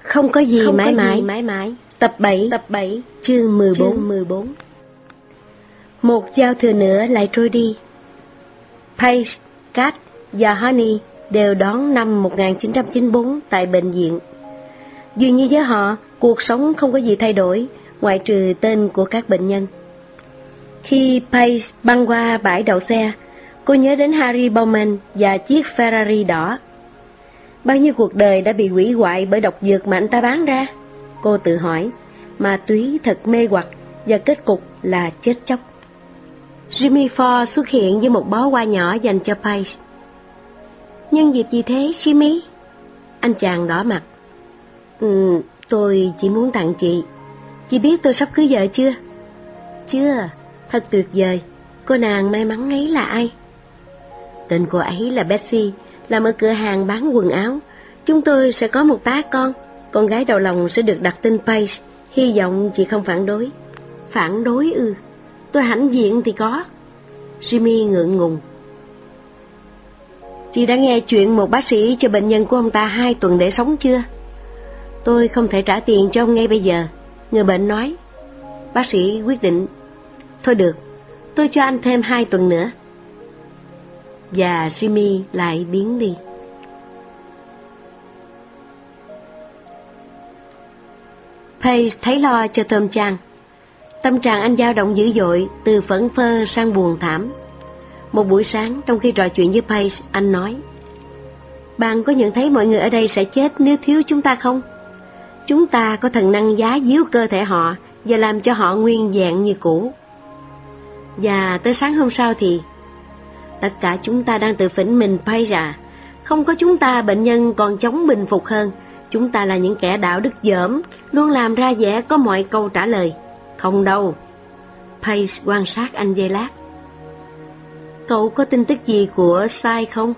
Không có gì mãi mãi. Tập 7 chương 14. Một giao thừa nữa lại trôi đi. Paige, Kat và Honey đều đón năm 1994 tại bệnh viện. Dường như với họ, cuộc sống không có gì thay đổi, ngoại trừ tên của các bệnh nhân. Khi Paige băng qua bãi đậu xe, cô nhớ đến Harry Bowman và chiếc Ferrari đỏ. Bao nhiêu cuộc đời đã bị hủy hoại bởi độc dược mà anh ta bán ra? Cô tự hỏi, ma túy thật mê hoặc và kết cục là chết chóc. Jimmy Ford xuất hiện với một bó hoa nhỏ dành cho Paige. Nhân dịp gì thế, Jimmy? Anh chàng đỏ mặt. Tôi chỉ muốn tặng chị. Chị biết tôi sắp cưới vợ chưa? Chưa, thật tuyệt vời. Cô nàng may mắn ấy là ai? Tên cô ấy là Betsy, làm ở cửa hàng bán quần áo. Chúng tôi sẽ có một tá con gái đầu lòng sẽ được đặt tên Paige. Hy vọng chị không phản đối. Phản đối ư? Tôi hãnh diện thì có. Jimmy ngượng ngùng. Chị đã nghe chuyện một bác sĩ cho bệnh nhân của ông ta 2 tuần để sống chưa? Tôi không thể trả tiền cho ông ngay bây giờ, người bệnh nói. Bác sĩ quyết định. Thôi được, tôi cho anh thêm 2 tuần nữa. Và Jimmy lại biến đi. Paige thấy lo cho Tom Chan. Tâm trạng anh dao động dữ dội, từ phẫn phơ sang buồn thảm. Một buổi sáng, trong khi trò chuyện với Paige, anh nói: Bạn có nhận thấy mọi người ở đây sẽ chết nếu thiếu chúng ta không? Chúng ta có thần năng giá díu cơ thể họ và làm cho họ nguyên vẹn như cũ. Và tới sáng hôm sau thì tất cả chúng ta đang tự phỉnh mình, Paige à. Không có chúng ta, bệnh nhân còn chống bình phục hơn. Chúng ta là những kẻ đạo đức dởm, luôn làm ra vẻ có mọi câu trả lời. Không đâu. Paige quan sát anh giây lát. Cậu có tin tức gì của Sai không?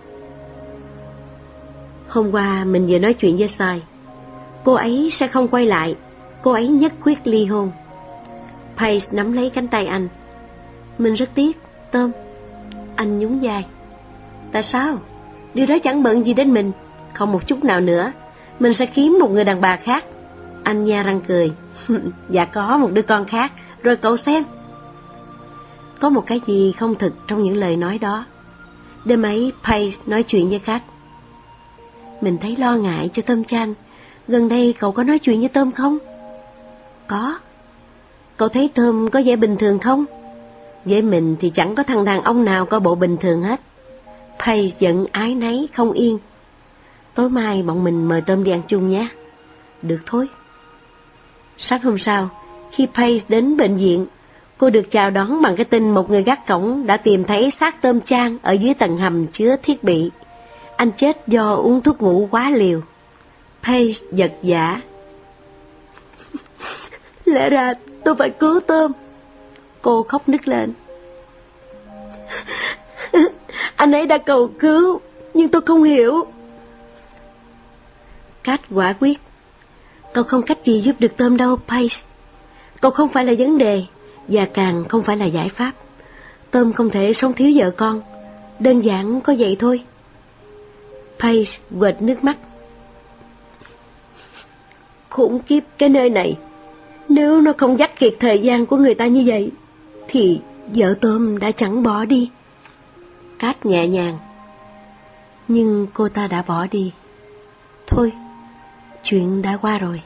Hôm qua mình vừa nói chuyện với Sai. Cô ấy sẽ không quay lại. Cô ấy nhất quyết ly hôn. Paige nắm lấy cánh tay anh. Mình rất tiếc, Tom. Anh nhún vai. Tại sao? Điều đó chẳng bận gì đến mình. Không một chút nào nữa. Mình sẽ kiếm một người đàn bà khác. Anh nhe răng cười. Dạ có một đứa con khác. Rồi cậu xem. Có một cái gì không thực trong những lời nói đó. Đêm ấy Paige nói chuyện với Kat. Mình thấy lo ngại cho Tom Chan. Gần đây cậu có nói chuyện với Tom không? Có. Cậu thấy Tom có vẻ bình thường không? Với mình thì chẳng có thằng đàn ông nào có bộ bình thường hết. Paige giận ái náy không yên. Tối mai bọn mình mời Tom đi ăn chung nhé. Được thôi. Sáng hôm sau, khi Paige đến bệnh viện, cô được chào đón bằng cái tin một người gác cổng đã tìm thấy xác Tom Chan ở dưới tầng hầm chứa thiết bị. Anh chết do uống thuốc ngủ quá liều. Paige giật giã. Lẽ ra tôi phải cứu Tom. Cô khóc nức lên. Anh ấy đã cầu cứu, nhưng tôi không hiểu. Kat quả quyết. Cậu không cách gì giúp được Tom đâu, Paige. Cậu không phải là vấn đề, và càng không phải là giải pháp. Tom không thể sống thiếu vợ con. Đơn giản có vậy thôi. Paige quệt nước mắt. Khủng khiếp cái nơi này. Nếu nó không dắt kiệt thời gian của người ta như vậy, thì vợ Tom đã chẳng bỏ đi. Kat nhẹ nhàng. Nhưng cô ta đã bỏ đi. Thôi, chuyện đã qua rồi.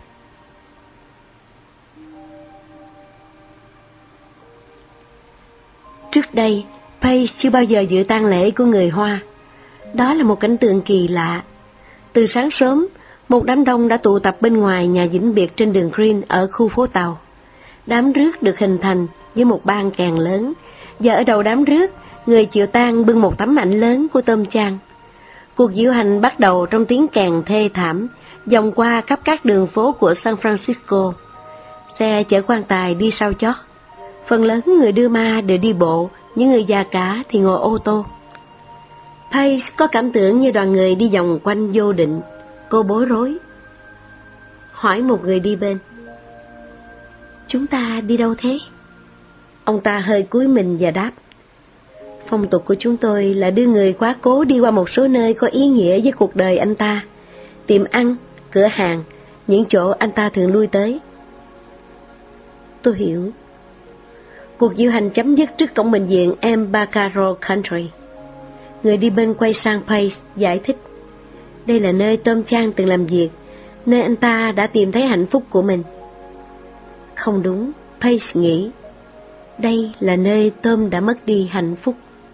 Trước đây, Paige chưa bao giờ dự tang lễ của người Hoa. Đó là một cảnh tượng kỳ lạ. Từ sáng sớm, một đám đông đã tụ tập bên ngoài nhà vĩnh biệt trên đường Green ở khu phố Tàu. Đám rước được hình thành với một ban kèn lớn, và ở đầu đám rước, người chịu tang bưng một tấm ảnh lớn của Tom Chan. Cuộc diễu hành bắt đầu trong tiếng kèn thê thảm, vòng qua khắp các đường phố của San Francisco. Xe chở quan tài đi sau chót. Phần lớn người đưa ma đều đi bộ, những người già cả thì ngồi ô tô. Paige có cảm tưởng như đoàn người đi vòng quanh vô định. Cô bối rối. Hỏi một người đi bên. Chúng ta đi đâu thế? Ông ta hơi cúi mình và đáp. Phong tục của chúng tôi là đưa người quá cố đi qua một số nơi có ý nghĩa với cuộc đời anh ta. Tiệm ăn, cửa hàng, những chỗ anh ta thường lui tới. Tôi hiểu. Cuộc diễu hành chấm dứt trước cổng bệnh viện Embarcadero Country. Người đi bên quay sang Pace giải thích. Đây là nơi Tom Chan từng làm việc, nơi anh ta đã tìm thấy hạnh phúc của mình. Không đúng, Pace nghĩ. Đây là nơi Tom đã mất đi hạnh phúc.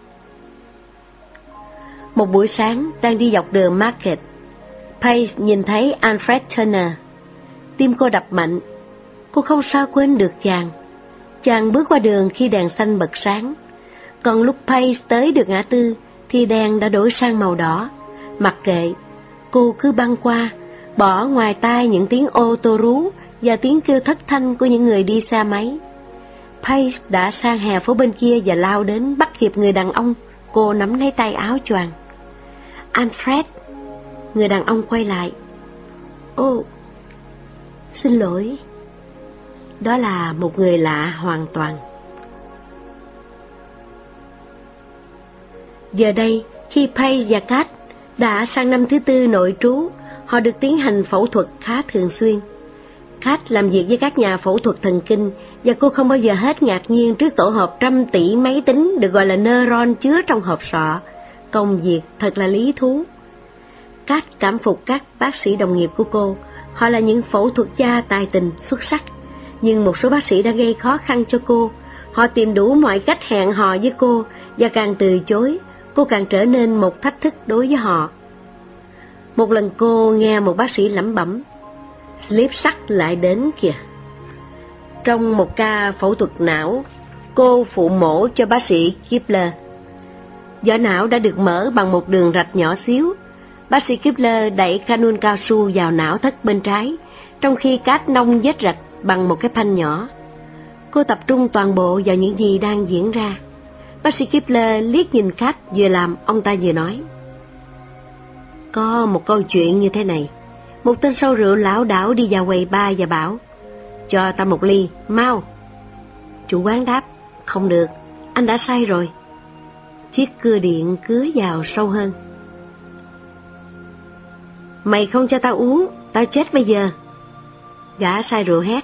Một buổi sáng, đang đi dọc đường Market, Pace nhìn thấy Alfred Turner. Tim cô đập mạnh. Cô không sao quên được chàng. Chàng bước qua đường khi đèn xanh bật sáng. Còn lúc Pace tới được ngã tư, thì đèn đã đổi sang màu đỏ. Mặc kệ, cô cứ băng qua, bỏ ngoài tai những tiếng ô tô rú và tiếng kêu thất thanh của những người đi xe máy. Pace đã sang hè phố bên kia và lao đến bắt kịp người đàn ông. Cô nắm lấy tay áo choàng. Alfred. Người đàn ông quay lại. Ô, xin lỗi. Đó là một người lạ hoàn toàn. Giờ đây, khi Pace và Kat đã sang năm thứ 4 nội trú, họ được tiến hành phẫu thuật khá thường xuyên. Kat làm việc với các nhà phẫu thuật thần kinh, và cô không bao giờ hết ngạc nhiên trước tổ hợp 100 tỷ máy tính được gọi là neuron chứa trong hộp sọ. Công việc thật là lý thú. Kat cảm phục các bác sĩ đồng nghiệp của cô. Họ là những phẫu thuật gia tài tình, xuất sắc. Nhưng một số bác sĩ đã gây khó khăn cho cô. Họ tìm đủ mọi cách hẹn hò với cô, và càng từ chối, cô càng trở nên một thách thức đối với họ. Một lần cô nghe một bác sĩ lẩm bẩm, Slip sắt lại đến kìa. Trong một ca phẫu thuật não, cô phụ mổ cho bác sĩ Kibler. Vỏ não đã được mở bằng một đường rạch nhỏ xíu. Bác sĩ Kibler đẩy canun cao su vào não thất bên trái, trong khi Kat nông vết rạch bằng một cái phanh nhỏ. Cô tập trung toàn bộ vào những gì đang diễn ra. Bác sĩ Kibler liếc nhìn Kat, vừa làm ông ta vừa nói. Có một câu chuyện như thế này. Một tên sâu rượu lảo đảo đi vào quầy bar và bảo, cho ta một ly, mau. Chủ quán đáp, không được, anh đã say rồi. Chiếc cưa điện cứa vào sâu hơn. Mày không cho tao uống, tao chết bây giờ. Gã say rượu hét.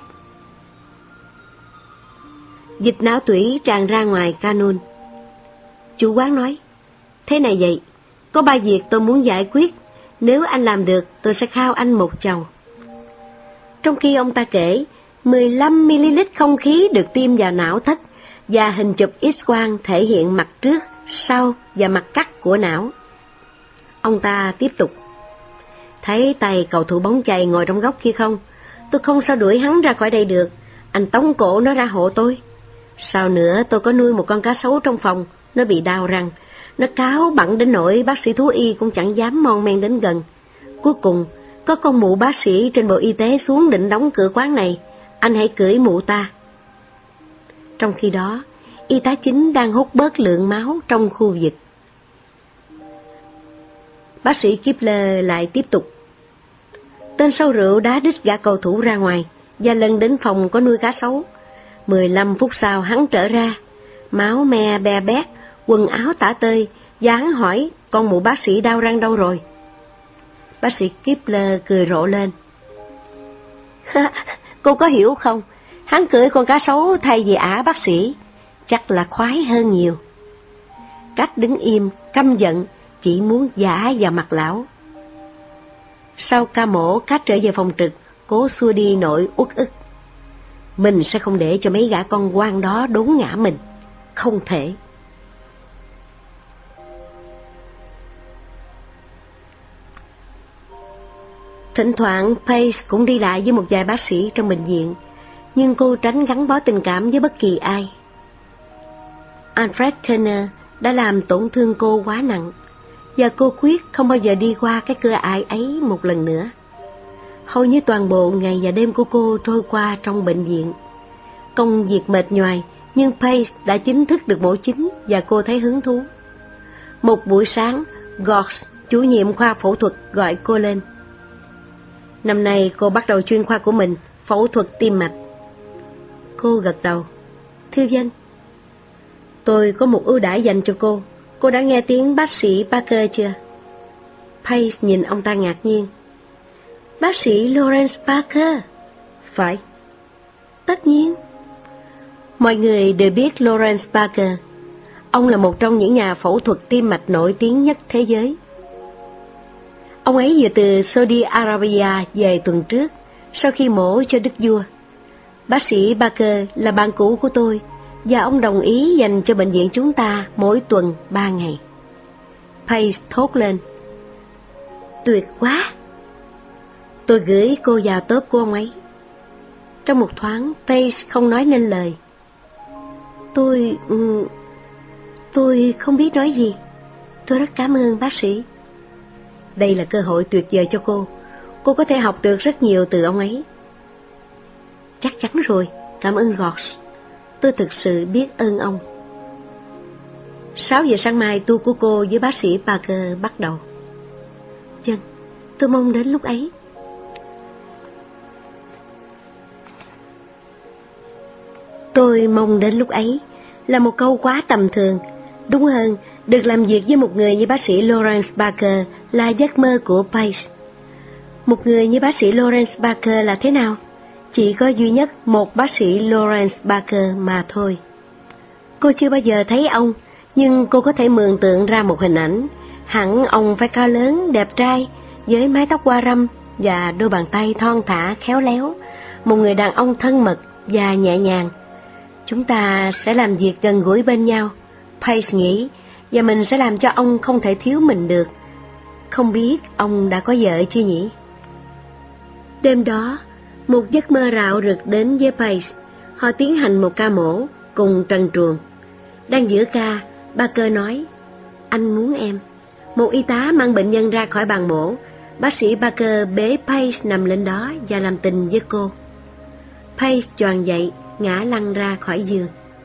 Dịch não tủy tràn ra ngoài canun. Chủ quán nói, thế này vậy, có 3 việc tôi muốn giải quyết. Nếu anh làm được, tôi sẽ khao anh một chầu. Trong khi ông ta kể, 15ml không khí được tiêm vào não thất, và hình chụp X-quang thể hiện mặt trước, sau và mặt cắt của não. Ông ta tiếp tục. Thấy tay cầu thủ bóng chày ngồi trong góc kia không? Tôi không sao đuổi hắn ra khỏi đây được. Anh tống cổ nó ra hộ tôi. Sau nữa tôi có nuôi một con cá sấu trong phòng. Nó bị đau răng. Nó cáo bặn đến nỗi bác sĩ thú y cũng chẳng dám mon men đến gần. Cuối cùng, có con mụ bác sĩ trên bộ y tế xuống định đóng cửa quán này. Anh hãy cưỡi mụ ta. Trong khi đó, y tá chính đang hút bớt lượng máu trong khu vực. Bác sĩ Kibler lại tiếp tục. Tên sâu rượu đá đít gã cầu thủ ra ngoài và lần đến phòng có nuôi cá sấu. 15 phút sau hắn trở ra, máu me be bét, quần áo tả tơi, và hắn hỏi con mụ bác sĩ đau răng đâu rồi. Bác sĩ Kibler cười rộ lên. Cô có hiểu không? Hắn cưỡi con cá sấu thay vì ả bác sĩ. Chắc là khoái hơn nhiều. Cách đứng im, căm giận, chỉ muốn vả vào mặt lão. Sau ca mổ, Cách trở về phòng trực, cố xua đi nỗi uất ức. Mình sẽ không để cho mấy gã con quan đó đốn ngã mình. Không thể. Thỉnh thoảng Pace cũng đi lại với một vài bác sĩ trong bệnh viện, nhưng cô tránh gắn bó tình cảm với bất kỳ ai. Alfred Turner đã làm tổn thương cô quá nặng, và cô quyết không bao giờ đi qua cái cửa ải ấy một lần nữa. Hầu như toàn bộ ngày và đêm của cô trôi qua trong bệnh viện. Công việc mệt nhoài, nhưng Pace đã chính thức được mổ chính và cô thấy hứng thú. Một buổi sáng, Gorge, chủ nhiệm khoa phẫu thuật, gọi cô lên. Năm nay cô bắt đầu chuyên khoa của mình, phẫu thuật tim mạch. Cô gật đầu. Thưa vâng. Tôi có một ưu đãi dành cho cô. Cô đã nghe tiếng bác sĩ Parker chưa? Pace nhìn ông ta ngạc nhiên. Bác sĩ Lawrence Barker. Phải. Tất nhiên. Mọi người đều biết Lawrence Barker. Ông là một trong những nhà phẫu thuật tim mạch nổi tiếng nhất thế giới. Ông ấy vừa từ Saudi Arabia về tuần trước, sau khi mổ cho đức vua. Bác sĩ Barker là bạn cũ của tôi, và ông đồng ý dành cho bệnh viện chúng ta mỗi tuần 3 ngày. Paige thốt lên. Tuyệt quá! Tôi gửi cô vào tốp của ông ấy. Trong một thoáng, Paige không nói nên lời. Tôi không biết nói gì. Tôi rất cảm ơn bác sĩ. Đây là cơ hội tuyệt vời cho cô. Cô có thể học được rất nhiều từ ông ấy. Chắc chắn rồi, cảm ơn George. Tôi thực sự biết ơn ông. 6 giờ sáng mai tour của cô với bác sĩ Barker bắt đầu. Vâng, tôi mong đến lúc ấy. Tôi mong đến lúc ấy là một câu quá tầm thường. Đúng hơn, được làm việc với một người như bác sĩ Lawrence Barker là giấc mơ của Paige. Một người như bác sĩ Lawrence Barker là thế nào? Chỉ có duy nhất một bác sĩ Lawrence Barker mà thôi. Cô chưa bao giờ thấy ông, nhưng cô có thể mường tượng ra một hình ảnh. Hẳn ông phải cao lớn, đẹp trai, với mái tóc hoa râm và đôi bàn tay thon thả khéo léo. Một người đàn ông thân mật và nhẹ nhàng. Chúng ta sẽ làm việc gần gũi bên nhau, Paige nghĩ, và mình sẽ làm cho ông không thể thiếu mình được. Không biết ông đã có vợ chưa nhỉ? Đêm đó, một giấc mơ rạo rực đến với Paige. Họ tiến hành một ca mổ cùng trần truồng. Đang giữa ca, Barker nói, anh muốn em. Một y tá mang bệnh nhân ra khỏi bàn mổ. Bác sĩ Barker bế Paige nằm lên đó và làm tình với cô. Paige choàng dậy, ngã lăn ra khỏi giường.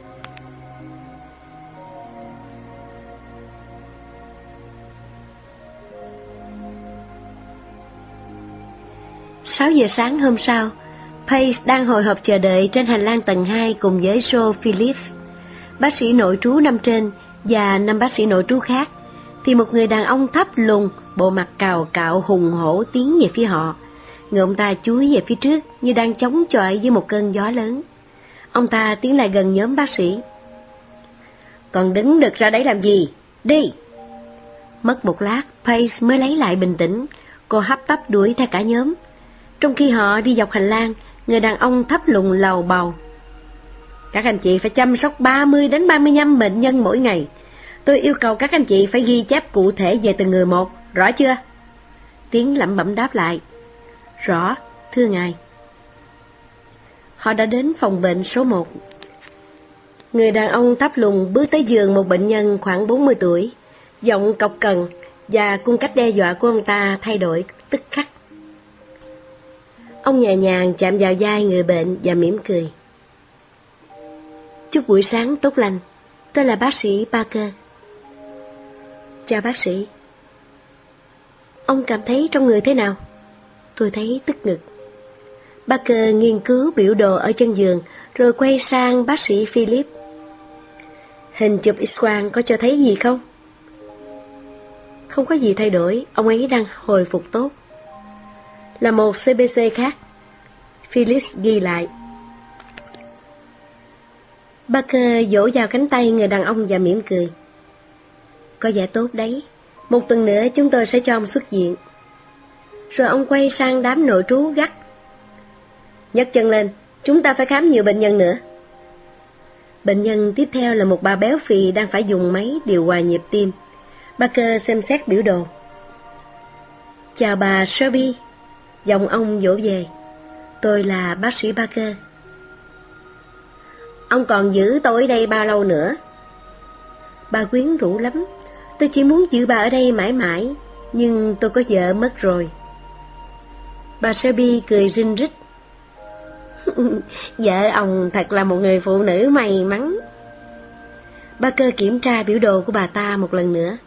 Sáu giờ sáng hôm sau, Paige đang hồi hộp chờ đợi trên hành lang tầng 2 cùng với Joe Phillips, bác sĩ nội trú năm trên và 5 bác sĩ nội trú khác, thì một người đàn ông thấp lùn, bộ mặt cào cạo hùng hổ tiến về phía họ. Người ông ta chúi về phía trước như đang chống chọi với một cơn gió lớn. Ông ta tiến lại gần nhóm bác sĩ. Còn đứng đực ra đấy làm gì? Đi! Mất một lát, Paige mới lấy lại bình tĩnh. Cô hấp tấp đuổi theo cả nhóm. Trong khi họ đi dọc hành lang, người đàn ông thấp lùn lầu bầu. Các anh chị phải chăm sóc 30 đến 35 bệnh nhân mỗi ngày. Tôi yêu cầu các anh chị phải ghi chép cụ thể về từng người một, rõ chưa? Tiếng lẩm bẩm đáp lại. Rõ, thưa ngài. Họ đã đến phòng bệnh số 1. Người đàn ông thấp lùn bước tới giường một bệnh nhân khoảng 40 tuổi. Giọng cộc cằn và cung cách đe dọa của ông ta thay đổi tức khắc. Ông nhẹ nhàng chạm vào vai người bệnh và mỉm cười. Chúc buổi sáng tốt lành. Tôi là bác sĩ Barker. Chào bác sĩ. Ông cảm thấy trong người thế nào? Tôi thấy tức ngực. Barker nghiên cứu biểu đồ ở chân giường, rồi quay sang bác sĩ Philip. Hình chụp X-quang có cho thấy gì không? Không có gì thay đổi, ông ấy đang hồi phục tốt. Là một CBC khác. Philip ghi lại. Barker vỗ vào cánh tay người đàn ông và mỉm cười. Có vẻ tốt đấy. Một tuần nữa chúng tôi sẽ cho ông xuất viện. Rồi ông quay sang đám nội trú gắt. Nhấc chân lên, chúng ta phải khám nhiều bệnh nhân nữa. Bệnh nhân tiếp theo là một bà béo phì đang phải dùng máy điều hòa nhịp tim. Barker xem xét biểu đồ. Chào bà Shelby. Giọng ông vỗ về. Tôi là bác sĩ Barker. Ông còn giữ tôi ở đây bao lâu nữa? Bà quyến rũ lắm. Tôi chỉ muốn giữ bà ở đây mãi mãi, nhưng tôi có vợ mất rồi. Bà Shelby cười rinh rít. Vợ ông thật là một người phụ nữ may mắn. Barker kiểm tra biểu đồ của bà ta một lần nữa.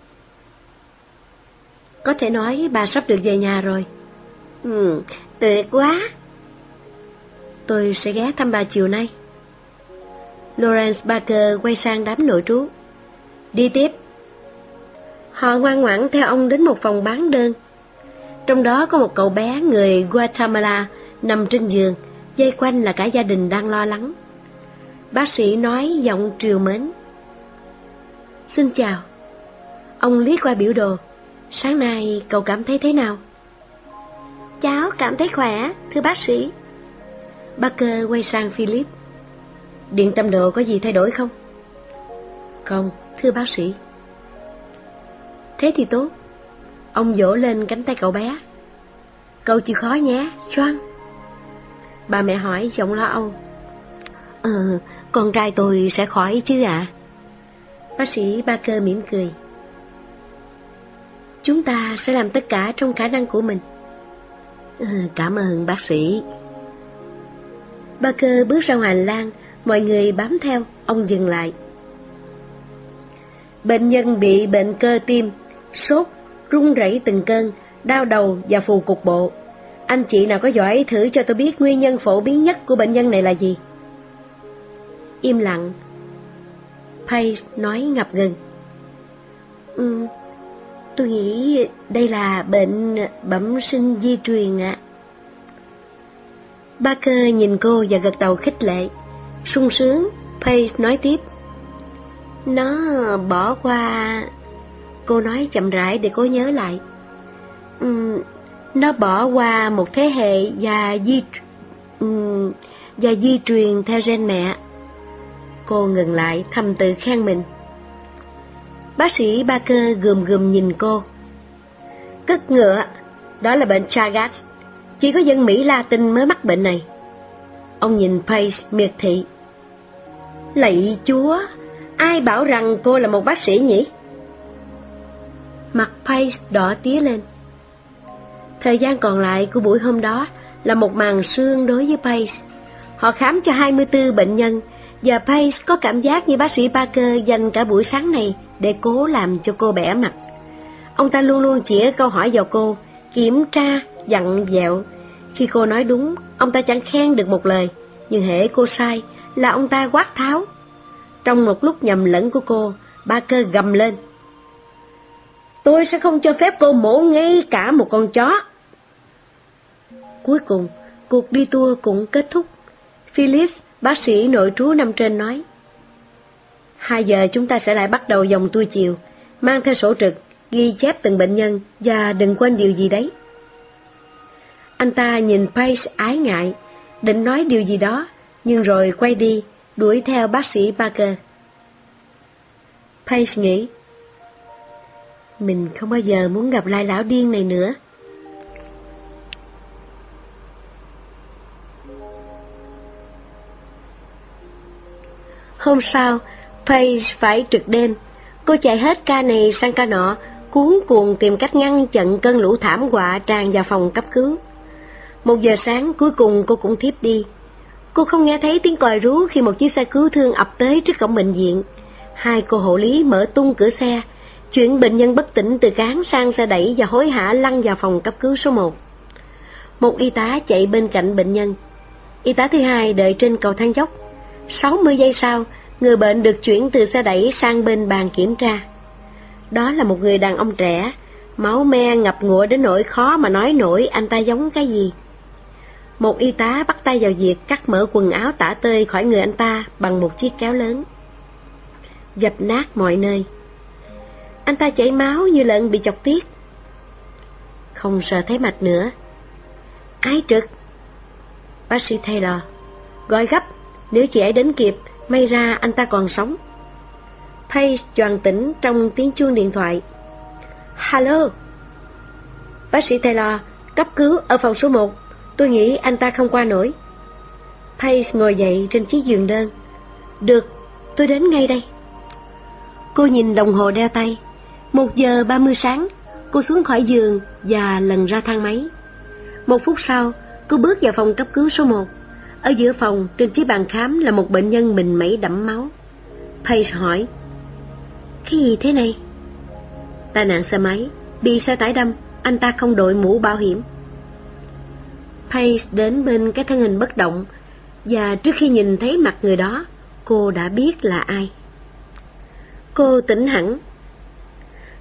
Có thể nói bà sắp được về nhà rồi. Tuyệt quá. Tôi sẽ ghé thăm bà chiều nay. Lawrence Barker quay sang đám nội trú. Đi tiếp. Họ ngoan ngoãn theo ông đến một phòng bán đơn. Trong đó có một cậu bé người Guatemala nằm trên giường, vây quanh là cả gia đình đang lo lắng. Bác sĩ nói giọng trìu mến. Xin chào. Ông liếc qua biểu đồ. Sáng nay cậu cảm thấy thế nào? Cháu cảm thấy khỏe, thưa bác sĩ. Parker quay sang Philip. Điện tâm đồ có gì thay đổi không? Không, thưa bác sĩ. Thế thì tốt. Ông vỗ lên cánh tay cậu bé. Cậu chịu khó nhé, John. Bà mẹ hỏi giọng lo âu. Con trai tôi sẽ khỏi chứ ạ? Bác sĩ Parker mỉm cười. Chúng ta sẽ làm tất cả trong khả năng của mình. Cảm ơn bác sĩ. Parker bước ra ngoài hành lang, mọi người bám theo, ông dừng lại. Bệnh nhân bị bệnh cơ tim, sốt, run rẩy từng cơn, đau đầu và phù cục bộ. Anh chị nào có giỏi thử cho tôi biết nguyên nhân phổ biến nhất của bệnh nhân này là gì? Im lặng. Paige nói ngập ngừng. Tôi nghĩ đây là bệnh bẩm sinh di truyền ạ. Parker nhìn cô và gật đầu khích lệ. Sung sướng, Paige nói tiếp. Nó bỏ qua... Cô nói chậm rãi để cố nhớ lại. Nó bỏ qua một thế hệ và di truyền theo gen mẹ. Cô ngừng lại thầm tự khen mình. Bác sĩ Parker gườm nhìn cô. Cứt ngựa, đó là bệnh Chagas. Chỉ có dân Mỹ Latin mới mắc bệnh này. Ông nhìn Paige miệt thị. Lạy Chúa, ai bảo rằng cô là một bác sĩ nhỉ? Mặt Paige đỏ tía lên. Thời gian còn lại của buổi hôm đó là một màn sương đối với Paige. Họ khám cho 24 bệnh nhân, và Paige có cảm giác như bác sĩ Parker dành cả buổi sáng này để cố làm cho cô bẽ mặt. Ông ta luôn luôn chĩa câu hỏi vào cô, kiểm tra, dặn dẹo. Khi cô nói đúng, ông ta chẳng khen được một lời, nhưng hễ cô sai là ông ta quát tháo. Trong một lúc nhầm lẫn của cô, Parker gầm lên. Tôi sẽ không cho phép cô mổ ngay cả một con chó. Cuối cùng, cuộc đi tour cũng kết thúc. Philip, bác sĩ nội trú năm trên nói. 2 giờ chúng ta sẽ lại bắt đầu vòng tour chiều, mang theo sổ trực, ghi chép từng bệnh nhân và đừng quên điều gì đấy. Anh ta nhìn Paige ái ngại, định nói điều gì đó, nhưng rồi quay đi, đuổi theo bác sĩ Parker. Paige nghĩ, mình không bao giờ muốn gặp lại lão điên này nữa. Hôm sau, Paige phải trực đêm. Cô chạy hết ca này sang ca nọ, cuống cuồng tìm cách ngăn chặn cơn lũ thảm họa tràn vào phòng cấp cứu. 1 giờ sáng cuối cùng cô cũng thiếp đi. Cô không nghe thấy tiếng còi rú khi một chiếc xe cứu thương ập tới trước cổng bệnh viện. 2 cô hộ lý mở tung cửa xe, chuyển bệnh nhân bất tỉnh từ cáng sang xe đẩy và hối hả lăn vào phòng cấp cứu số 1. Một y tá chạy bên cạnh bệnh nhân. Y tá thứ hai đợi trên cầu thang dốc. 60 giây sau, người bệnh được chuyển từ xe đẩy sang bên bàn kiểm tra. Đó là một người đàn ông trẻ, máu me ngập ngụa đến nỗi khó mà nói nổi anh ta giống cái gì. Một y tá bắt tay vào việc cắt mở quần áo tả tơi khỏi người anh ta bằng một chiếc kéo lớn. Dập nát mọi nơi. Anh ta chảy máu như lợn bị chọc tiết. Không sợ thấy mạch nữa. Ái trực. Bác sĩ Taylor gọi gấp. Nếu chị ấy đến kịp, may ra anh ta còn sống. Paige choàng tỉnh trong tiếng chuông điện thoại. Hello. Bác sĩ Taylor, cấp cứu ở phòng số 1. Tôi nghĩ anh ta không qua nổi. Paige ngồi dậy trên chiếc giường đơn. Được, tôi đến ngay đây. Cô nhìn đồng hồ đeo tay. 1 giờ 30 sáng, cô xuống khỏi giường và lần ra thang máy. 1 phút sau, cô bước vào phòng cấp cứu số 1. Ở giữa phòng, trên chiếc bàn khám là một bệnh nhân mình mẩy đẫm máu. Paige hỏi, cái gì thế này? Tai nạn xe máy, bị xe tải đâm, anh ta không đội mũ bảo hiểm. Paige đến bên cái thân hình bất động, và trước khi nhìn thấy mặt người đó, cô đã biết là ai. Cô tỉnh hẳn.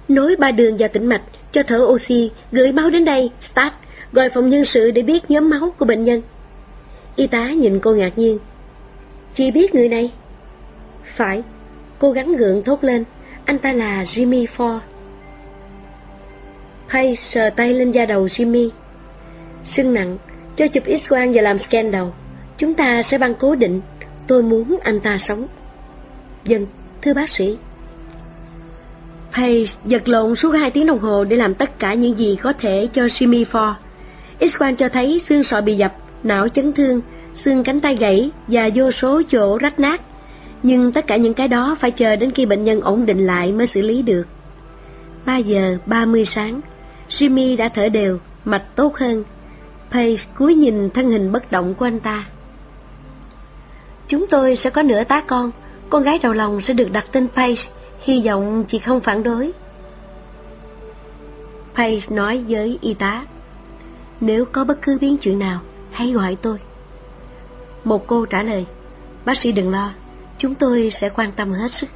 Nối 3 đường vào tĩnh mạch, cho thở oxy, gửi máu đến đây. Start, gọi phòng nhân sự để biết nhóm máu của bệnh nhân. Y tá nhìn cô ngạc nhiên. Chị biết người này? Phải, cô gắng gượng thốt lên. Anh ta là Jimmy Ford. Page sờ tay lên da đầu Jimmy. Sưng nặng, cho chụp X-quang và làm scan đầu. Chúng ta sẽ băng cố định. Tôi muốn anh ta sống. Vâng, thưa bác sĩ. Page vật lộn suốt 2 tiếng đồng hồ để làm tất cả những gì có thể cho Jimmy Ford. X-quang cho thấy xương sọ bị dập, não chấn thương, xương cánh tay gãy và vô số chỗ rách nát. Nhưng tất cả những cái đó phải chờ đến khi bệnh nhân ổn định lại mới xử lý được. 3 giờ 30 sáng, Jimmy đã thở đều, mạch tốt hơn. Page cúi nhìn thân hình bất động của anh ta. Chúng tôi sẽ có nửa tá con gái đầu lòng sẽ được đặt tên Page, hy vọng chị không phản đối. Page nói với y tá, nếu có bất cứ biến chuyển nào, hãy gọi tôi. Một cô trả lời, bác sĩ đừng lo, chúng tôi sẽ quan tâm hết sức.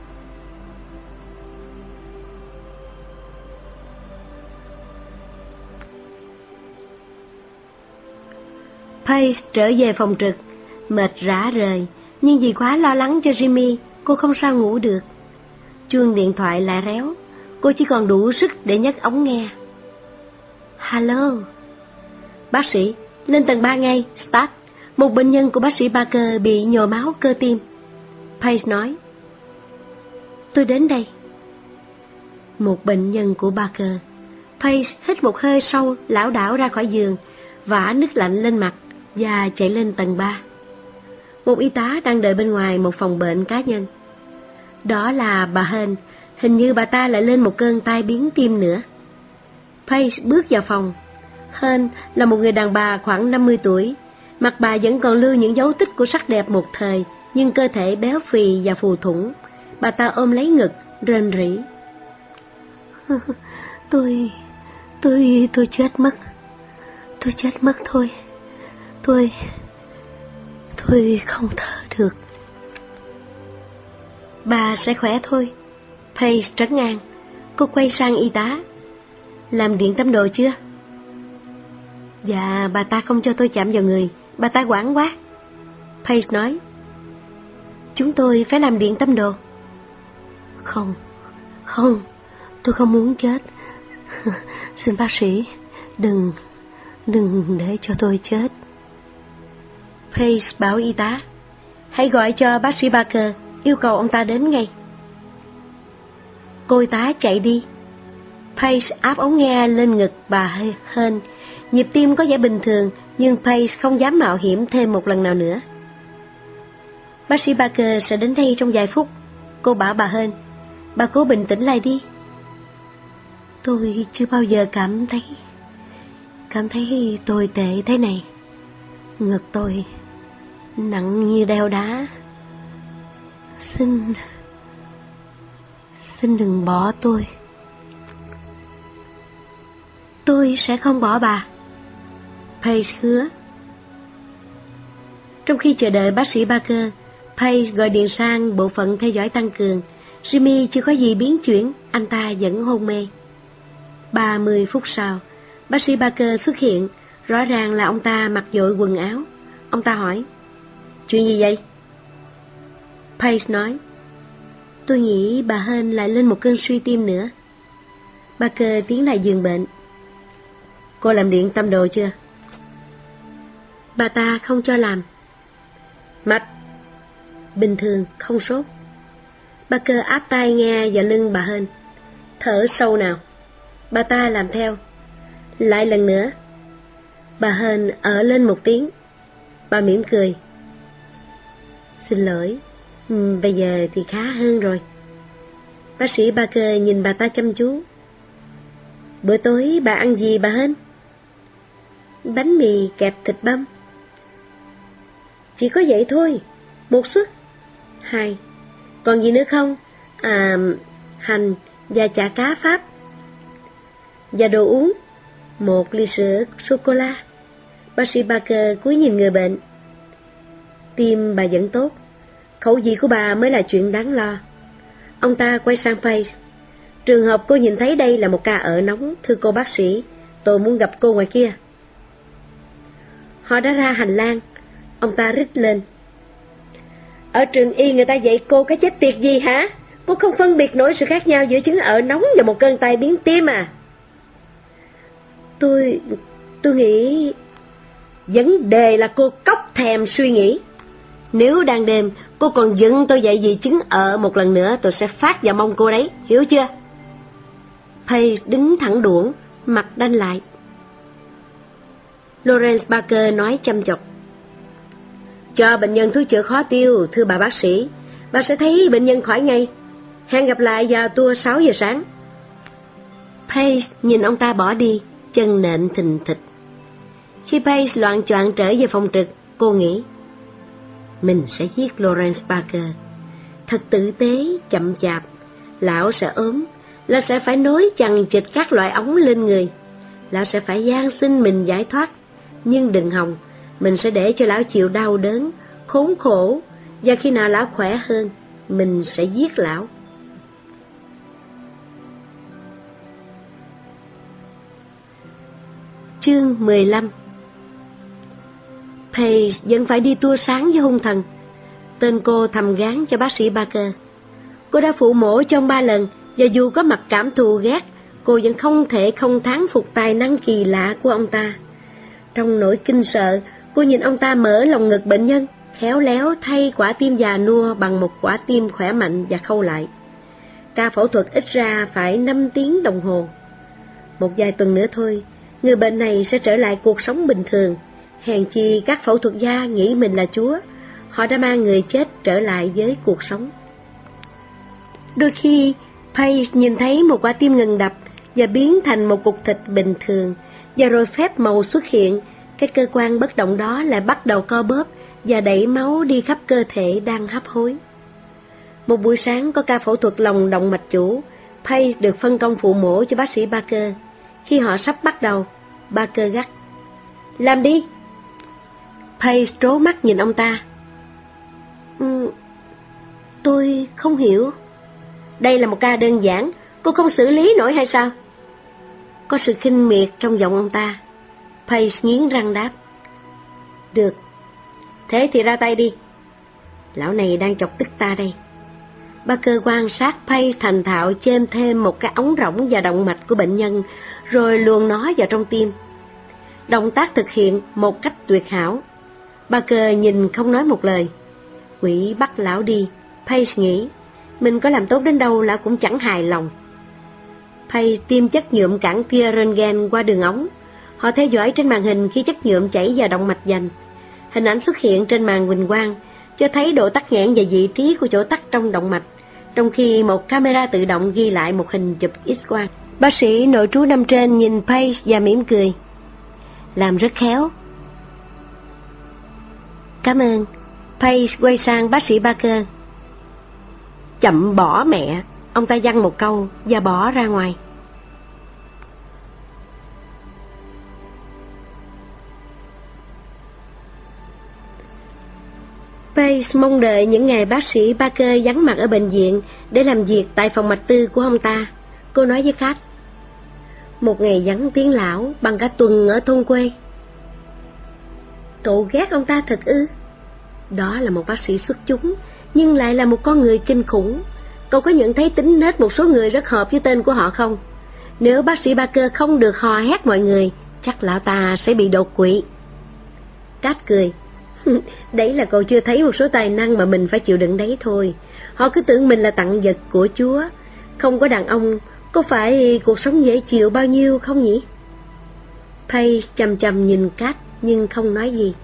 Page trở về phòng trực, mệt rã rời, nhưng vì quá lo lắng cho Jimmy, cô không sao ngủ được. Chuông điện thoại lại réo, cô chỉ còn đủ sức để nhấc ống nghe. Hello. Bác sĩ, lên tầng 3 ngay, Start. Một bệnh nhân của bác sĩ Parker bị nhồi máu cơ tim. Page nói. Tôi đến đây. Một bệnh nhân của Parker. Page hít một hơi sâu, lảo đảo ra khỏi giường, vả nước lạnh lên mặt và chạy lên tầng 3. Một y tá đang đợi bên ngoài một phòng bệnh cá nhân. Đó là bà Hên, hình như bà ta lại lên một cơn tai biến tim nữa. Page bước vào phòng. Hên là một người đàn bà khoảng 50 tuổi, mặt bà vẫn còn lưu những dấu tích của sắc đẹp một thời, nhưng cơ thể béo phì và phù thủng. Bà ta ôm lấy ngực, rên rỉ. Tôi chết mất. Tôi chết mất thôi. Tôi không thở được. Bà sẽ khỏe thôi. Page trấn an. Cô quay sang y tá. Làm điện tâm đồ chưa? Dạ, bà ta không cho tôi chạm vào người. Bà ta quản quá. Page nói. Chúng tôi phải làm điện tâm đồ. Không, tôi không muốn chết. Xin bác sĩ, đừng để cho tôi chết. Page bảo y tá, hãy gọi cho bác sĩ Parker, yêu cầu ông ta đến ngay. Cô y tá chạy đi. Page áp ống nghe lên ngực bà Hên. Nhịp tim có vẻ bình thường, nhưng Page không dám mạo hiểm thêm một lần nào nữa. Bác sĩ Parker sẽ đến đây trong vài phút, cô bảo bà Hên. Bà cố bình tĩnh lại đi. Tôi chưa bao giờ cảm thấy tồi tệ thế này. Ngực tôi nặng như đeo đá. Xin đừng bỏ tôi. Tôi sẽ không bỏ bà. Page hứa. Trong khi chờ đợi bác sĩ Parker, Page gọi điện sang bộ phận theo dõi tăng cường. Jimmy chưa có gì biến chuyển, anh ta vẫn hôn mê. 30 phút sau, bác sĩ Parker xuất hiện, rõ ràng là ông ta mặc vội quần áo. Ông ta hỏi, chuyện gì vậy? Page nói, tôi nghĩ bà Hên lại lên một cơn suy tim nữa. Parker tiến lại giường bệnh. Cô làm điện tâm đồ chưa? Bà ta không cho làm. Mạch bình thường, không sốt. Parker áp tai nghe vào lưng bà Hên. Thở sâu nào. Bà ta làm theo. Lại lần nữa. Bà Hên ở lên một tiếng. Bà mỉm cười. Xin lỗi, bây giờ thì khá hơn rồi. Bác sĩ Parker nhìn bà ta chăm chú. Bữa tối bà ăn gì bà Hên? Bánh mì kẹp thịt băm. Chỉ có vậy thôi. 1 suất. 2. Còn gì nữa không? Hành và chả cá Pháp. Và đồ uống. 1 ly sữa sô-cô-la. Bác sĩ Parker cúi nhìn người bệnh. Tim bà vẫn tốt. Khẩu vị của bà mới là chuyện đáng lo. Ông ta quay sang Page. Trường hợp cô nhìn thấy đây là một ca ở nóng, thưa cô bác sĩ, tôi muốn gặp cô ngoài kia. Họ đã ra hành lang. Ông ta rít lên. Ở trường y người ta dạy cô cái chết tiệt gì hả? Cô không phân biệt nổi sự khác nhau giữa chứng ở nóng và một cơn tai biến tim à? Tôi nghĩ... Vấn đề là cô cóc thèm suy nghĩ. Nếu đang đêm cô còn dựng tôi dậy vì chứng một lần nữa, tôi sẽ phát vào mông cô đấy, hiểu chưa? Paige đứng thẳng đuỗng, mặt đanh lại. Lawrence Barker nói chăm chọc. Cho bệnh nhân thuốc chữa khó tiêu, thưa bà bác sĩ. Bà sẽ thấy bệnh nhân khỏi ngay. Hẹn gặp lại vào tour 6 giờ sáng. Paige nhìn ông ta bỏ đi, chân nện thình thịch. Khi Paige loạng choạng trở về phòng trực, cô nghĩ, mình sẽ giết Lawrence Barker. Thật tử tế, chậm chạp. Lão sẽ ốm, lão sẽ phải nối chằng chịt các loại ống lên người. Lão sẽ phải van xin mình giải thoát. Nhưng đừng hòng, mình sẽ để cho lão chịu đau đớn, khốn khổ. Và khi nào lão khỏe hơn, mình sẽ giết lão. Chương 15. Paige vẫn phải đi tour sáng với hung thần. Tên cô thầm gán cho bác sĩ Barker. Cô đã phụ mổ trong 3 lần, và dù có mặc cảm thù ghét, cô vẫn không thể không thán phục tài năng kỳ lạ của ông ta. Trong nỗi kinh sợ, cô nhìn ông ta mở lồng ngực bệnh nhân, khéo léo thay quả tim già nua bằng một quả tim khỏe mạnh và khâu lại. Ca phẫu thuật ít ra phải 5 tiếng đồng hồ. Một vài tuần nữa thôi, người bệnh này sẽ trở lại cuộc sống bình thường. Hèn chi các phẫu thuật gia nghĩ mình là Chúa, họ đã mang người chết trở lại với cuộc sống. Đôi khi, Paige nhìn thấy một quả tim ngừng đập và biến thành một cục thịt bình thường, và rồi phép màu xuất hiện, cái cơ quan bất động đó lại bắt đầu co bóp và đẩy máu đi khắp cơ thể đang hấp hối. Một buổi sáng có ca phẫu thuật lòng động mạch chủ, Paige được phân công phụ mổ cho bác sĩ Barker. Khi họ sắp bắt đầu, Barker gắt, làm đi. Paige trố mắt nhìn ông ta. Tôi không hiểu. Đây là một ca đơn giản, cô không xử lý nổi hay sao? Có sự khinh miệt trong giọng ông ta. Paige nghiến răng đáp, được, thế thì ra tay đi. Lão này đang chọc tức ta đây. Barker quan sát Paige thành thạo chêm thêm một cái ống rỗng vào động mạch của bệnh nhân, rồi luồn nó vào trong tim. Động tác thực hiện một cách tuyệt hảo. Barker nhìn không nói một lời. Quỷ bắt lão đi, Paige nghĩ, mình có làm tốt đến đâu lão cũng chẳng hài lòng. Paige tiêm chất nhuộm cản tia röntgen qua đường ống. Họ theo dõi trên màn hình khi chất nhuộm chảy vào động mạch vành. Hình ảnh xuất hiện trên màn huỳnh quang, cho thấy độ tắc nghẽn và vị trí của chỗ tắc trong động mạch, trong khi một camera tự động ghi lại một hình chụp X-quang. Bác sĩ nội trú năm trên nhìn Paige và mỉm cười. Làm rất khéo. Cảm ơn. Paige quay sang bác sĩ Barker. Chậm bỏ mẹ. Ông ta văng một câu và bỏ ra ngoài. Paige mong đợi những ngày bác sĩ Barker vắng mặt ở bệnh viện để làm việc tại phòng mạch tư của ông ta. Cô nói với Kat, một ngày vắng tiếng lão bằng cả tuần ở thôn quê. Cậu ghét ông ta thật ư? Đó là một bác sĩ xuất chúng, nhưng lại là một con người kinh khủng. Cậu có nhận thấy tính nết một số người rất hợp với tên của họ không? Nếu bác sĩ Barker không được hò hét mọi người, chắc lão ta sẽ bị đột quỵ. Kat cười. Đấy là cậu chưa thấy một số tài năng mà mình phải chịu đựng đấy thôi. Họ cứ tưởng mình là tặng vật của Chúa. Không có đàn ông, có phải cuộc sống dễ chịu bao nhiêu không nhỉ? Paige chằm chằm nhìn Kat nhưng không nói gì.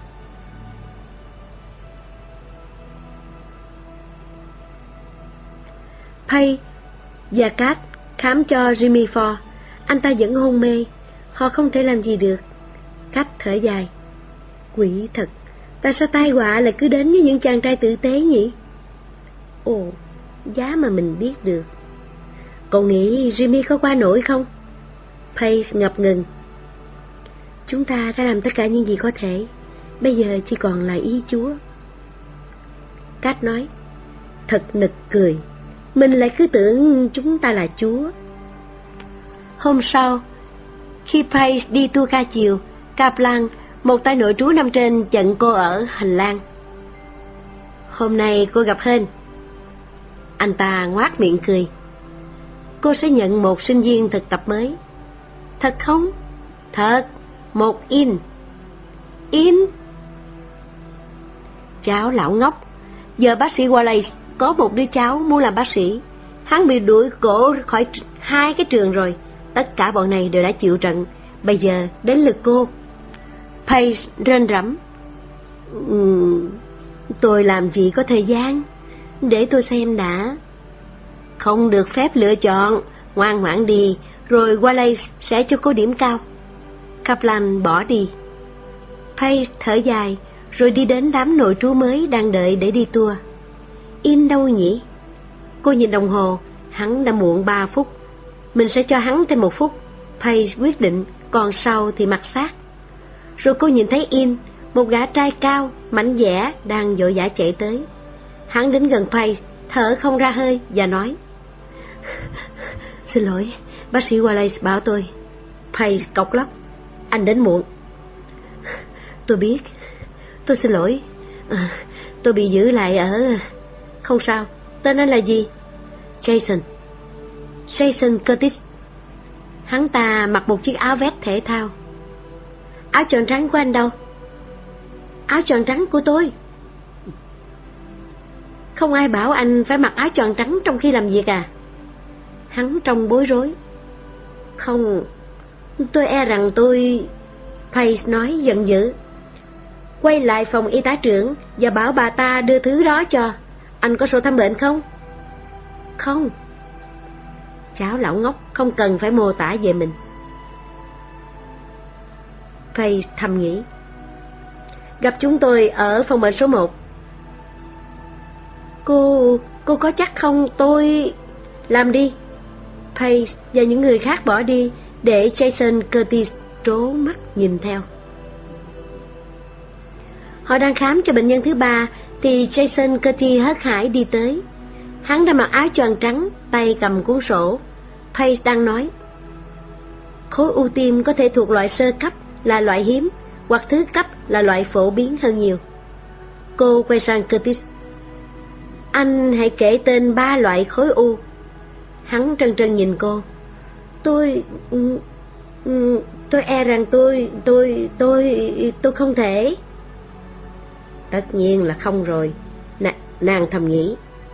Paige và Kat khám cho Jimmy Ford. Anh ta vẫn hôn mê. Họ không thể làm gì được. Kat thở dài. Quỷ thật, tại sao tai họa lại cứ đến với những chàng trai tử tế nhỉ? Ồ, giá mà mình biết được. Cậu nghĩ Jimmy có qua nổi không? Paige ngập ngừng. Chúng ta đã làm tất cả những gì có thể. Bây giờ chỉ còn là ý Chúa. Kat nói. Thật nực cười. Mình lại cứ tưởng chúng ta là Chúa. Hôm sau, khi Paige đi tour ca chiều, Kaplan, một tay nội trú năm trên, chặn cô ở hành lang. Hôm nay cô gặp Hên. Anh ta ngoác miệng cười. Cô sẽ nhận một sinh viên thực tập mới. Thật không? Thật, một in. In? Cháu lão ngốc. Giờ bác sĩ Wallace có một đứa cháu muốn làm bác sĩ. Hắn bị đuổi cổ khỏi 2 cái trường rồi. Tất cả bọn này đều đã chịu trận. Bây giờ đến lượt cô. Paige rên rẫm. Tôi làm gì có thời gian. Để tôi xem đã. Không được phép lựa chọn. Ngoan ngoãn đi, rồi Wallace sẽ cho cô điểm cao. Kaplan bỏ đi. Paige thở dài, rồi đi đến đám nội trú mới đang đợi để đi tour. In đâu nhỉ? Cô nhìn đồng hồ, hắn đã muộn 3 phút. Mình sẽ cho hắn thêm 1 phút. Paige quyết định, còn sau thì mặc xác. Rồi cô nhìn thấy In, một gã trai cao, mảnh dẻ đang vội vã chạy tới. Hắn đến gần Paige, thở không ra hơi và nói: Xin lỗi, bác sĩ Wallace bảo tôi. Paige cộc lốc: Anh đến muộn. Tôi biết, tôi xin lỗi. Tôi bị giữ lại ở... Không sao, tên anh là gì? Jason. Jason Curtis. Hắn ta mặc một chiếc áo vest thể thao. Áo choàng trắng của anh đâu? Áo choàng trắng của tôi. Không ai bảo anh phải mặc áo choàng trắng trong khi làm việc à? Hắn trông bối rối. Không, tôi e rằng tôi... Paige nói giận dữ. Quay lại phòng y tá trưởng và bảo bà ta đưa thứ đó cho. Anh có sổ thăm bệnh không? Không. Cháu lão ngốc không cần phải mô tả về mình. Paige thầm nghĩ. Gặp chúng tôi ở phòng bệnh số 1. Cô có chắc không tôi... Làm đi. Paige và những người khác bỏ đi, để Jason Curtis trố mắt nhìn theo. Họ đang khám cho bệnh nhân thứ 3 thì Jason Curtis hớt hải đi tới. Hắn đã mặc áo choàng trắng, tay cầm cuốn sổ. Paige đang nói: Khối u tim có thể thuộc loại sơ cấp là loại hiếm, hoặc thứ cấp là loại phổ biến hơn nhiều. Cô quay sang Curtis: Anh hãy kể tên 3 loại khối u. Hắn trân trân nhìn cô. Tôi e rằng tôi không thể. Tất nhiên là không rồi, nàng thầm nghĩ.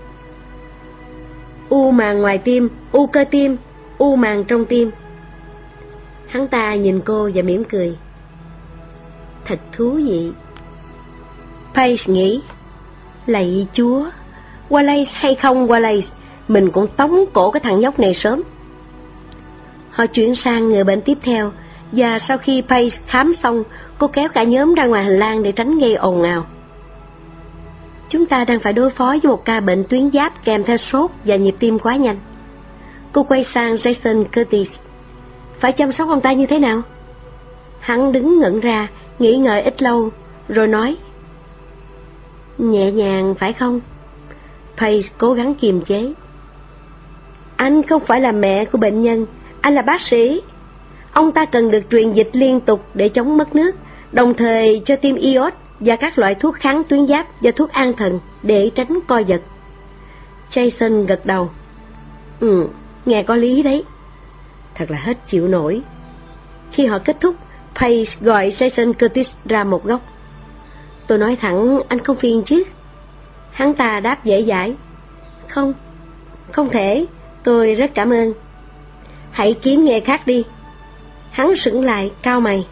U màng ngoài tim, u cơ tim, u màng trong tim. Hắn ta nhìn cô và mỉm cười. Thật thú vị. Paige nghĩ, lạy Chúa, Wallace hay không Wallace, mình cũng tống cổ cái thằng nhóc này sớm. Họ chuyển sang người bệnh tiếp theo, và sau khi Paige khám xong, cô kéo cả nhóm ra ngoài hành lang để tránh gây ồn ào. Chúng ta đang phải đối phó với một ca bệnh tuyến giáp kèm theo sốt và nhịp tim quá nhanh. Cô quay sang Jason Curtis. Phải chăm sóc ông ta như thế nào? Hắn đứng ngẩn ra, nghĩ ngợi ít lâu, rồi nói: Nhẹ nhàng phải không? Paige cố gắng kiềm chế. Anh không phải là mẹ của bệnh nhân, anh là bác sĩ. Ông ta cần được truyền dịch liên tục để chống mất nước, đồng thời cho tiêm iốt và các loại thuốc kháng tuyến giáp và thuốc an thần để tránh co giật. Jason gật đầu. Nghe có lý đấy. Thật là hết chịu nổi. Khi họ kết thúc, Paige gọi Jason Curtis ra một góc. Tôi nói thẳng, anh không phiền chứ? Hắn ta đáp dễ dãi. Không thể, tôi rất cảm ơn. Hãy kiếm nghề khác đi. Hắn sững lại, cau mày.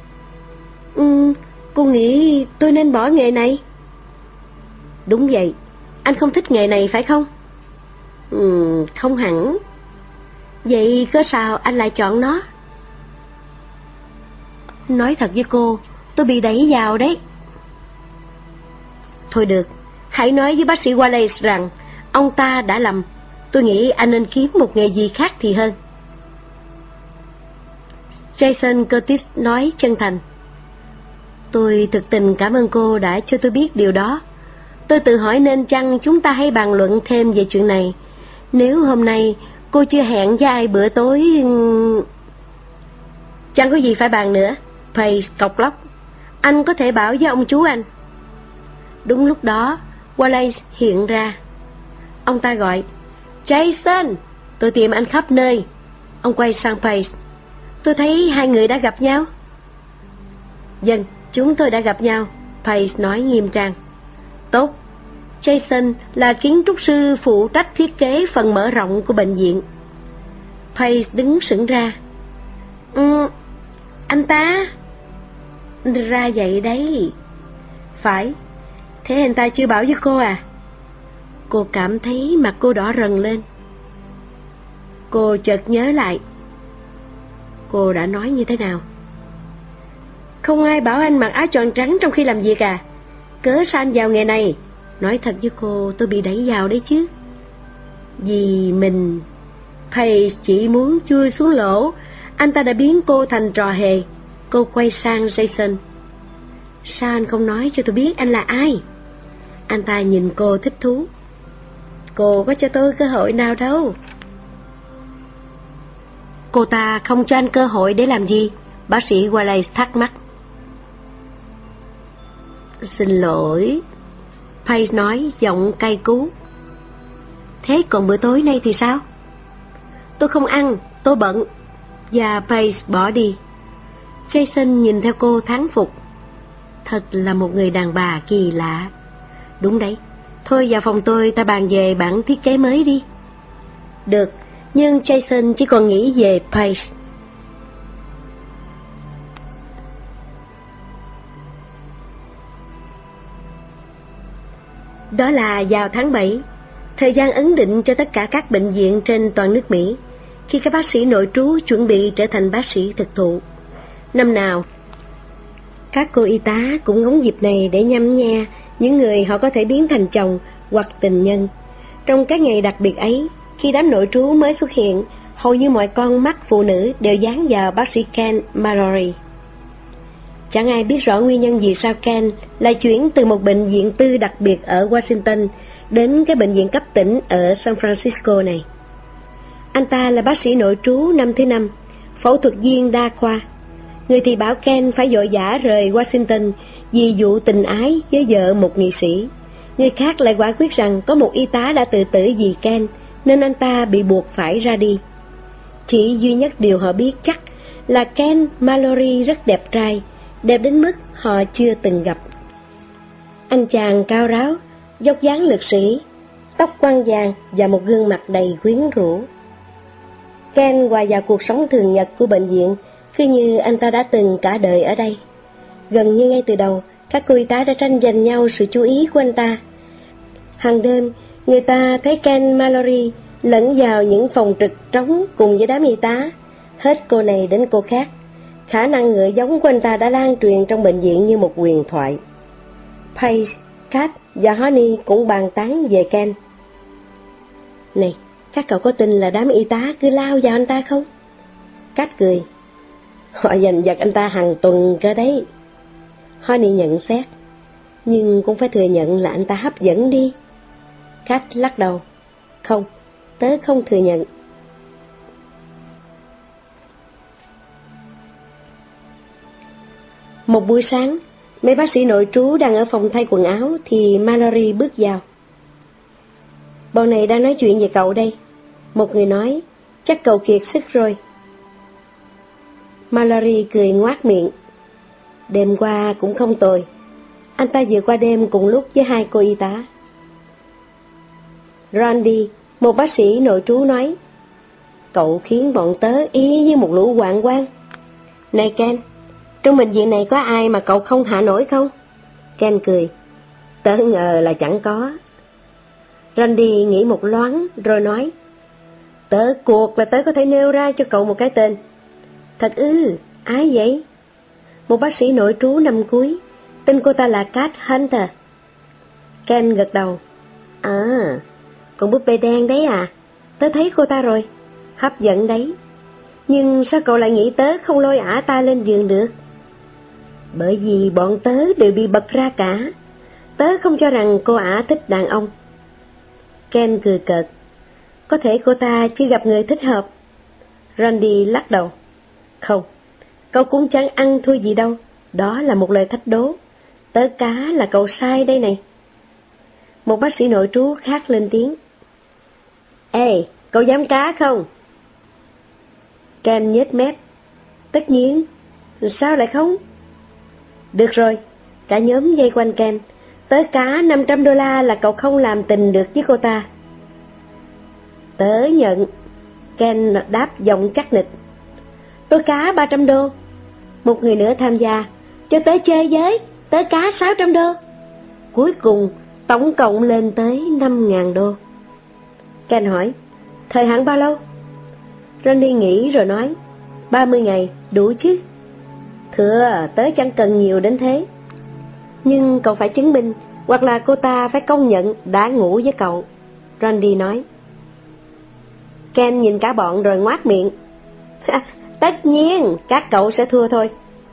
Cô nghĩ tôi nên bỏ nghề này? Đúng vậy, anh không thích nghề này phải không? Không hẳn. Vậy cớ sao anh lại chọn nó? Nói thật với cô, tôi bị đẩy vào đấy. Thôi được, hãy nói với bác sĩ Wallace rằng ông ta đã lầm. Tôi nghĩ anh nên kiếm một nghề gì khác thì hơn. Jason Curtis nói chân thành. Tôi thực tình cảm ơn cô đã cho tôi biết điều đó. Tôi tự hỏi nên chăng chúng ta hãy bàn luận thêm về chuyện này. Nếu hôm nay Cô chưa hẹn với ai bữa tối... Chẳng có gì phải bàn nữa. Page cộc lốc. Anh có thể bảo với ông chú anh. Đúng lúc đó, Wallace hiện ra. Ông ta gọi, Jason, tôi tìm anh khắp nơi. Ông quay sang Page. Tôi thấy hai người đã gặp nhau. Vâng, chúng tôi đã gặp nhau, Page nói nghiêm trang. Tốt. Jason là kiến trúc sư phụ trách thiết kế phần mở rộng của bệnh viện. Page đứng sững ra. Anh ta... Ra vậy đấy. Phải. Thế anh ta chưa bảo với cô à? Cô cảm thấy mặt cô đỏ rần lên. Cô chợt nhớ lại. Cô đã nói như thế nào? Không ai bảo anh mặc áo choàng trắng trong khi làm việc à? Cớ sao anh vào nghề này? Nói thật với cô, tôi bị đẩy vào đấy chứ. Vì mình... Page chỉ muốn chui xuống lỗ. Anh ta đã biến cô thành trò hề. Cô quay sang Jason. Sao anh không nói cho tôi biết anh là ai? Anh ta nhìn cô thích thú. Cô có cho tôi cơ hội nào đâu. Cô ta không cho anh cơ hội để làm gì? Bác sĩ Wallace thắc mắc. Xin lỗi, Page nói giọng cay cú. Thế còn bữa tối nay thì sao? Tôi không ăn, tôi bận. Và Page bỏ đi. Jason nhìn theo cô thán phục. Thật là một người đàn bà kỳ lạ. Đúng đấy, thôi vào phòng tôi ta bàn về bản thiết kế mới đi. Được, nhưng Jason chỉ còn nghĩ về Page. Đó là vào tháng 7, thời gian ấn định cho tất cả các bệnh viện trên toàn nước Mỹ, khi các bác sĩ nội trú chuẩn bị trở thành bác sĩ thực thụ. Năm nào, các cô y tá cũng ngóng dịp này để nhăm nhe những người họ có thể biến thành chồng hoặc tình nhân. Trong các ngày đặc biệt ấy, khi đám nội trú mới xuất hiện, hầu như mọi con mắt phụ nữ đều dán vào bác sĩ Ken Mallory. Chẳng ai biết rõ nguyên nhân vì sao Ken lại chuyển từ một bệnh viện tư đặc biệt ở Washington đến cái bệnh viện cấp tỉnh ở San Francisco này. Anh ta là bác sĩ nội trú năm thứ 5, phẫu thuật viên đa khoa. Người thì bảo Ken phải vội vã rời Washington vì vụ tình ái với vợ một nghị sĩ. Người khác lại quả quyết rằng có một y tá đã tự tử vì Ken, nên anh ta bị buộc phải ra đi. Chỉ duy nhất điều họ biết chắc là Ken Mallory rất đẹp trai, đẹp đến mức họ chưa từng gặp. Anh chàng cao ráo, dốc dáng lực sĩ, tóc quăn vàng và một gương mặt đầy quyến rũ. Ken hòa vào cuộc sống thường nhật của bệnh viện, cứ như anh ta đã từng cả đời ở đây. Gần như ngay từ đầu, các cô y tá đã tranh giành nhau sự chú ý của anh ta. Hàng đêm, người ta thấy Ken Mallory lẫn vào những phòng trực trống cùng với đám y tá, hết cô này đến cô khác. Khả năng ngựa giống của anh ta đã lan truyền trong bệnh viện như một huyền thoại. Page, Kat và Honey cũng bàn tán về Ken. Này, các cậu có tin là đám y tá cứ lao vào anh ta không? Kat cười. Họ giành giật anh ta hàng tuần cơ đấy. Honey nhận xét. Nhưng cũng phải thừa nhận là anh ta hấp dẫn đi. Kat lắc đầu. Không, tớ không thừa nhận. Một buổi sáng, mấy bác sĩ nội trú đang ở phòng thay quần áo thì Mallory bước vào. Bọn này đang nói chuyện về cậu đây. Một người nói, chắc cậu kiệt sức rồi. Mallory cười ngoác miệng. Đêm qua cũng không tồi. Anh ta vừa qua đêm cùng lúc với hai cô y tá. Randy, một bác sĩ nội trú nói, cậu khiến bọn tớ y như một lũ hoạn quan. Này Ken, trong bệnh viện này có ai mà cậu không hạ nổi không? Ken cười. Tớ ngờ là chẳng có. Randy nghĩ một loáng rồi nói, tớ cuộc là tớ có thể nêu ra cho cậu một cái tên. Thật ư, ai vậy? Một bác sĩ nội trú năm cuối, tên cô ta là Kat Hunter. Ken gật đầu. À, con búp bê đen đấy à? Tớ thấy cô ta rồi, hấp dẫn đấy. Nhưng sao cậu lại nghĩ tớ không lôi ả ta lên giường được? Bởi vì bọn tớ đều bị bật ra cả. Tớ không cho rằng cô ả thích đàn ông. Ken cười cợt. Có thể cô ta chưa gặp người thích hợp. Randy lắc đầu. Không, cậu cũng chẳng ăn thua gì đâu. Đó là một lời thách đố. Tớ cá là cậu sai đây này. Một bác sĩ nội trú khác lên tiếng. Ê, cậu dám cá không? Ken nhếch mép. Tất nhiên, sao lại không? Được rồi, cả nhóm vây quanh Ken. Tớ cá $500 là cậu không làm tình được với cô ta. Tớ nhận. Ken đáp giọng chắc nịch. Tôi cá $300. Một người nữa tham gia. Cho tớ chơi với, tớ cá $600. Cuối cùng, tổng cộng lên tới $5.000. Ken hỏi, thời hạn bao lâu? Randy nghĩ rồi nói, 30 ngày, đủ chứ? Thưa, tớ chẳng cần nhiều đến thế. Nhưng cậu phải chứng minh, hoặc là cô ta phải công nhận đã ngủ với cậu. Randy nói. Ken nhìn cả bọn rồi ngoác miệng. Tất nhiên, các cậu sẽ thua thôi.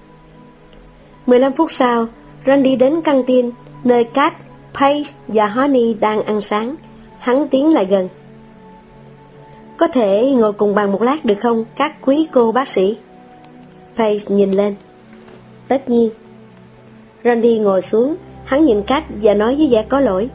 15 phút sau, Randy đến căng tin, nơi Kat, Paige và Honey đang ăn sáng. Hắn tiến lại gần. Có thể ngồi cùng bàn một lát được không, các quý cô bác sĩ? Paige nhìn lên. Tất nhiên. Randy ngồi xuống, hắn nhìn Kat và nói với vẻ có lỗi.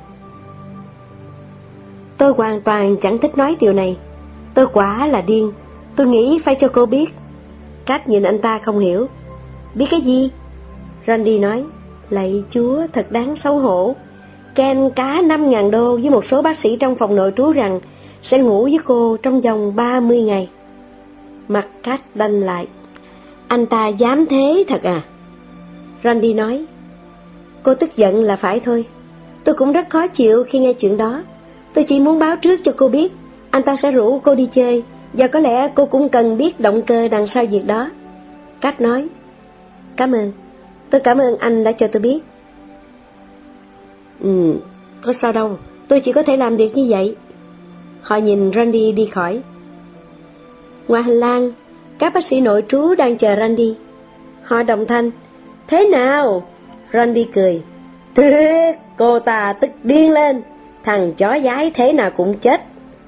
Tôi hoàn toàn chẳng thích nói điều này. Tôi quả là điên. Tôi nghĩ phải cho cô biết. Kat nhìn anh ta không hiểu. Biết cái gì? Randy nói. Lạy Chúa, thật đáng xấu hổ. Ken cá $5.000 với một số bác sĩ trong phòng nội trú rằng sẽ ngủ với cô trong vòng 30 ngày. Mặt Kat đanh lại. Anh ta dám thế thật à? Randy nói. Cô tức giận là phải thôi. Tôi cũng rất khó chịu khi nghe chuyện đó. Tôi chỉ muốn báo trước cho cô biết anh ta sẽ rủ cô đi chơi, và có lẽ cô cũng cần biết động cơ đằng sau việc đó. Kat nói. Cảm ơn. Tôi cảm ơn anh đã cho tôi biết. Có sao đâu. Tôi chỉ có thể làm được như vậy. Họ nhìn Randy đi khỏi. Ngoài hành lang, các bác sĩ nội trú đang chờ Randy. Họ đồng thanh. Thế nào? Randy cười. Tuyệt, cô ta tức điên lên. Thằng chó dái thế nào cũng chết.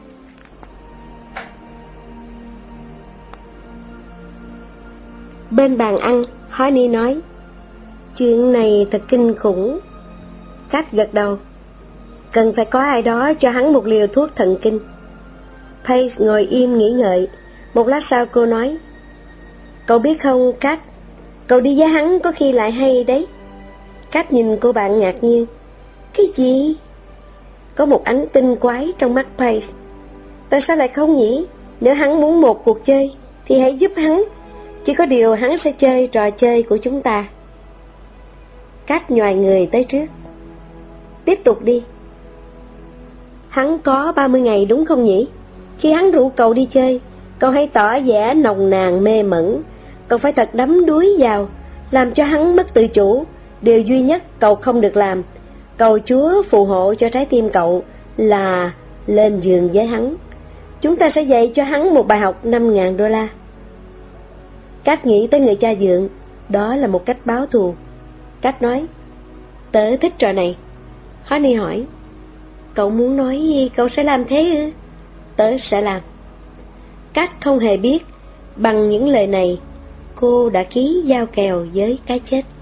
Bên bàn ăn, Honey nói. Chuyện này thật kinh khủng. Kat gật đầu. Cần phải có ai đó cho hắn một liều thuốc thần kinh. Paige ngồi im nghĩ ngợi. Một lát sau cô nói. Cậu biết không Kat, cậu đi với hắn có khi lại hay đấy. Kat nhìn cô bạn ngạc nhiên. Cái gì? Có một ánh tinh quái trong mắt Paige. Tại sao lại không nhỉ? Nếu hắn muốn một cuộc chơi thì hãy giúp hắn. Chỉ có điều hắn sẽ chơi trò chơi của chúng ta. Kat nhoài người tới trước. Tiếp tục đi. Hắn có 30 ngày đúng không nhỉ? Khi hắn rủ cậu đi chơi, cậu hãy tỏ vẻ nồng nàn mê mẩn. Cậu phải thật đắm đuối vào, làm cho hắn mất tự chủ. Điều duy nhất cậu không được làm, cầu Chúa phù hộ cho trái tim cậu, là lên giường với hắn. Chúng ta sẽ dạy cho hắn một bài học $5.000. Kat nghĩ tới người cha dượng. Đó là một cách báo thù. Kat nói. Tớ thích trò này. Honey hỏi. Cậu muốn nói gì? Cậu sẽ làm thế ư? Tớ sẽ làm. Kat không hề biết bằng những lời này cô đã ký giao kèo với cái chết.